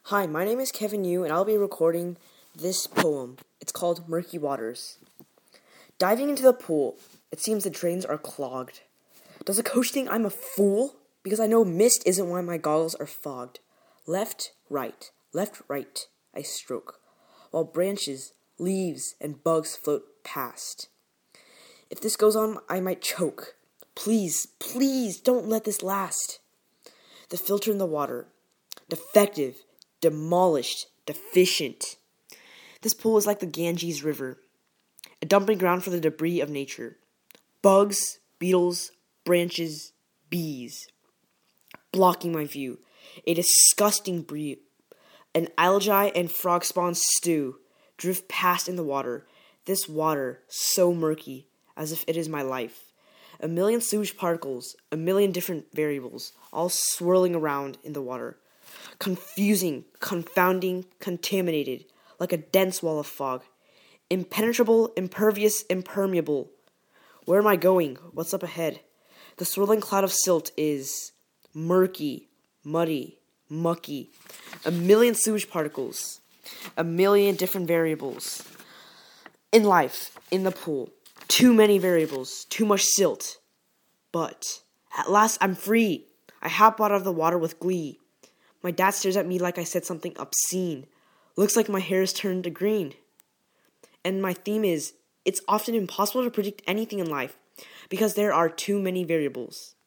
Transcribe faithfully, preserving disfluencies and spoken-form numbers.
Hi, my name is Kevin Yu, and I'll be recording this poem. It's called Murky Waters. Diving into the pool, it seems the drains are clogged. Does the coach think I'm a fool? Because I know mist isn't why my goggles are fogged. Left, right, left, right, I stroke, while branches, leaves, and bugs float past. If this goes on, I might choke. Please, please, don't let this last. The filter in the water. Defective. Demolished, deficient. This pool is like the Ganges River, a dumping ground for the debris of nature. Bugs, beetles, branches, bees, blocking my view. A disgusting breed. An algae and frog spawn stew drift past in the water. This water, so murky, as if it is my life. A million sewage particles, a million different variables, all swirling around in the water. Confusing, confounding, contaminated, like a dense wall of fog. Impenetrable, impervious, impermeable. Where am I going? What's up ahead? The swirling cloud of silt is murky, muddy, mucky. A million sewage particles. A million different variables. In life, in the pool. Too many variables. Too much silt. But at last I'm free. I hop out of the water with glee. My dad stares at me like I said something obscene. Looks like my hair has turned to green. And my theme is, it's often impossible to predict anything in life because there are too many variables.